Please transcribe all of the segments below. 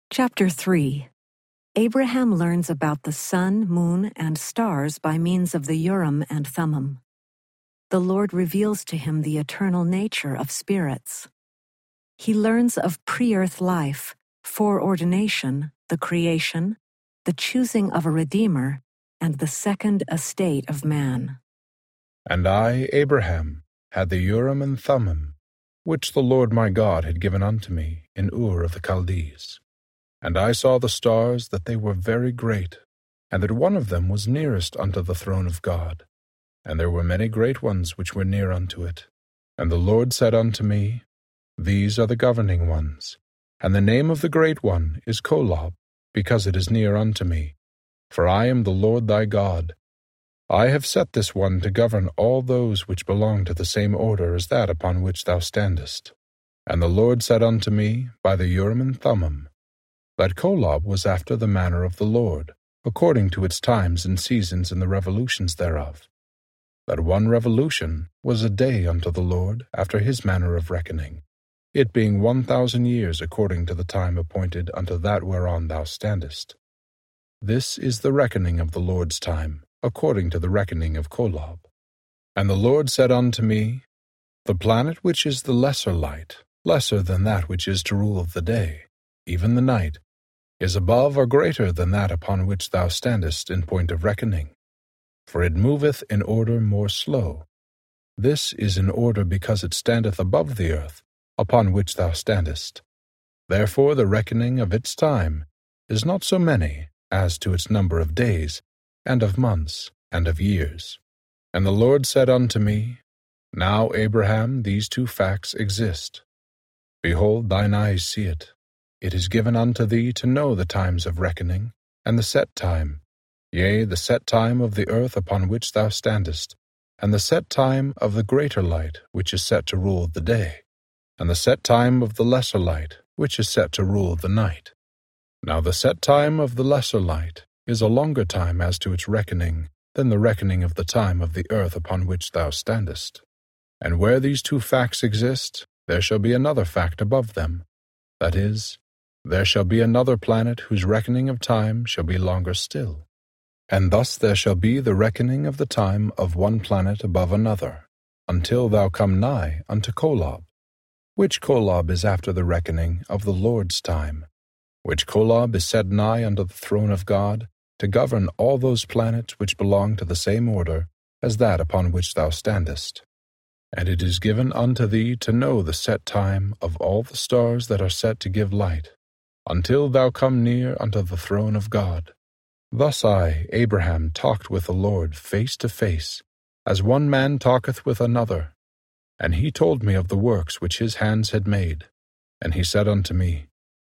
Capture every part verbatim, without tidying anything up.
Chapter three. Abraham learns about the sun, moon, and stars by means of the Urim and Thummim. The Lord reveals to him the eternal nature of spirits. He learns of pre-earth life, foreordination, the creation, the choosing of a Redeemer, and the second estate of man. And I, Abraham, had the Urim and Thummim, which the Lord my God had given unto me in Ur of the Chaldees. And I saw the stars, that they were very great, and that one of them was nearest unto the throne of God. And there were many great ones which were near unto it. And the Lord said unto me, These are the governing ones, and the name of the great one is Kolob, because it is near unto me. For I am the Lord thy God. I have set this one to govern all those which belong to the same order as that upon which thou standest. And the Lord said unto me by the Urim and Thummim, that Kolob was after the manner of the Lord, according to its times and seasons and the revolutions thereof. That one revolution was a day unto the Lord after his manner of reckoning, it being one thousand years according to the time appointed unto that whereon thou standest. This is the reckoning of the Lord's time, according to the reckoning of Kolob. And the Lord said unto me, The planet which is the lesser light, lesser than that which is to rule the day, even the night, is above or greater than that upon which thou standest in point of reckoning, for it moveth in order more slow. This is in order because it standeth above the earth, upon which thou standest. Therefore the reckoning of its time is not so many as to its number of days, and of months, and of years. And the Lord said unto me, Now, Abraham, these two facts exist. Behold, thine eyes see it. It is given unto thee to know the times of reckoning, and the set time, yea, the set time of the earth upon which thou standest, and the set time of the greater light which is set to rule the day, and the set time of the lesser light which is set to rule the night. Now the set time of the lesser light is a longer time as to its reckoning than the reckoning of the time of the earth upon which thou standest. And where these two facts exist, there shall be another fact above them, that is, there shall be another planet whose reckoning of time shall be longer still. And thus there shall be the reckoning of the time of one planet above another, until thou come nigh unto Kolob, which Kolob is after the reckoning of the Lord's time, which Kolob is set nigh unto the throne of God, to govern all those planets which belong to the same order as that upon which thou standest. And it is given unto thee to know the set time of all the stars that are set to give light, until thou come near unto the throne of God. Thus I, Abraham, talked with the Lord face to face, as one man talketh with another. And he told me of the works which his hands had made. And he said unto me,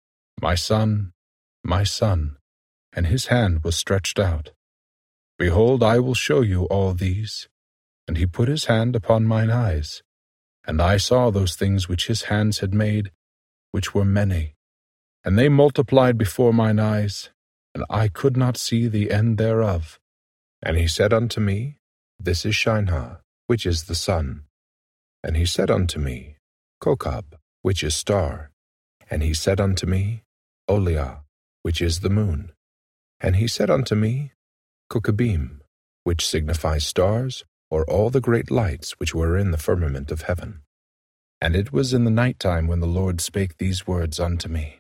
My son, my son, and his hand was stretched out. Behold, I will show you all these. And he put his hand upon mine eyes, and I saw those things which his hands had made, which were many. And they multiplied before mine eyes, and I could not see the end thereof. And he said unto me, This is Shinar, which is the sun. And he said unto me, Kokab, which is star. And he said unto me, Oliah, which is the moon. And he said unto me, Kokabim, which signifies stars, or all the great lights which were in the firmament of heaven. And it was in the night time when the Lord spake these words unto me,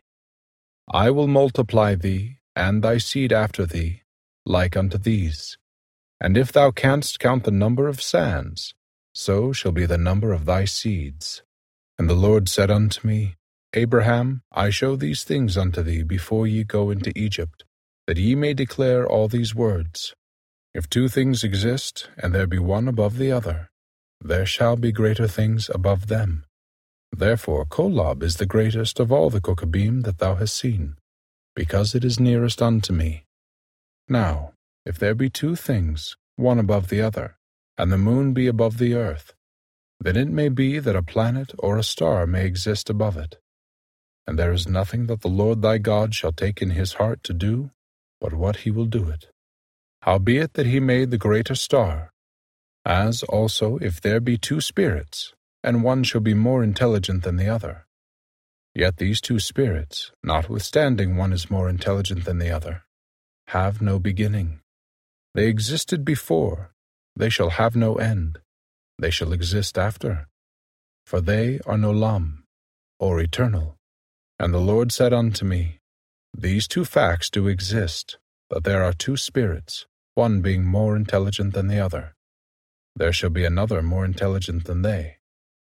I will multiply thee, and thy seed after thee, like unto these. And if thou canst count the number of sands, so shall be the number of thy seeds. And the Lord said unto me, Abraham, I show these things unto thee before ye go into Egypt, that ye may declare all these words. If two things exist, and there be one above the other, there shall be greater things above them. Therefore Kolob is the greatest of all the Kokabim that thou hast seen, because it is nearest unto me. Now, if there be two things, one above the other, and the moon be above the earth, then it may be that a planet or a star may exist above it. And there is nothing that the Lord thy God shall take in his heart to do, but what he will do it. Howbeit that he made the greater star, as also if there be two spirits, and one shall be more intelligent than the other. Yet these two spirits, notwithstanding one is more intelligent than the other, have no beginning. They existed before, they shall have no end, they shall exist after. For they are nolam, or eternal. And the Lord said unto me, These two facts do exist, that there are two spirits, one being more intelligent than the other. There shall be another more intelligent than they.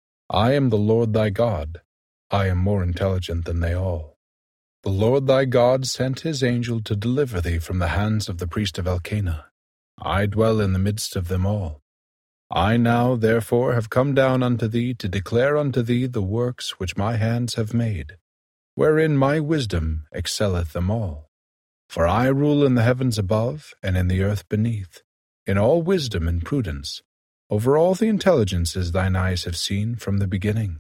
I am the Lord thy God, I am more intelligent than they all. The Lord thy God sent his angel to deliver thee from the hands of the priest of Elkanah. I dwell in the midst of them all. I now, therefore, have come down unto thee to declare unto thee the works which my hands have made, wherein my wisdom excelleth them all. For I rule in the heavens above and in the earth beneath, in all wisdom and prudence, over all the intelligences thine eyes have seen from the beginning.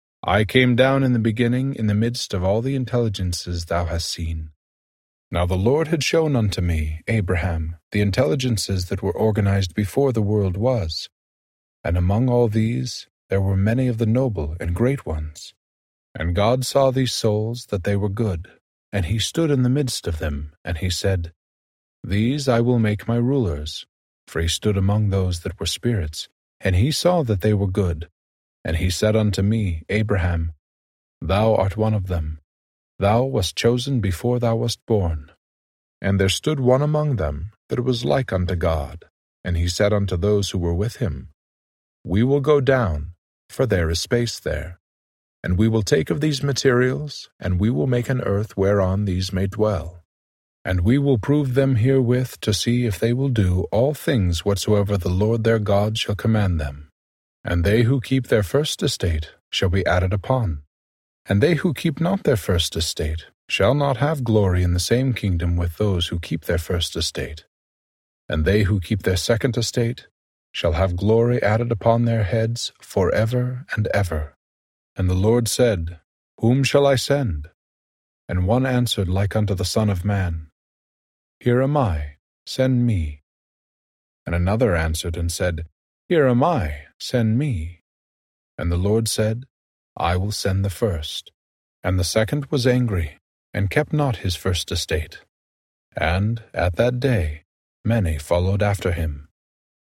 I came down in the beginning in the midst of all the intelligences thou hast seen. Now the Lord had shown unto me, Abraham, the intelligences that were organized before the world was, and among all these there were many of the noble and great ones. And God saw these souls that they were good, and he stood in the midst of them, and he said, These I will make my rulers. For he stood among those that were spirits, and he saw that they were good. And he said unto me, Abraham, Thou art one of them. Thou wast chosen before thou wast born. And there stood one among them that was like unto God. And he said unto those who were with him, We will go down, for there is space there. And we will take of these materials, and we will make an earth whereon these may dwell. And we will prove them herewith to see if they will do all things whatsoever the Lord their God shall command them. And they who keep their first estate shall be added upon. And they who keep not their first estate shall not have glory in the same kingdom with those who keep their first estate. And they who keep their second estate shall have glory added upon their heads forever and ever. And the Lord said, Whom shall I send? And one answered like unto the Son of Man, Here am I, send me. And another answered and said, Here am I, send me. And the Lord said, I will send the first. And the second was angry, and kept not his first estate. And at that day many followed after him.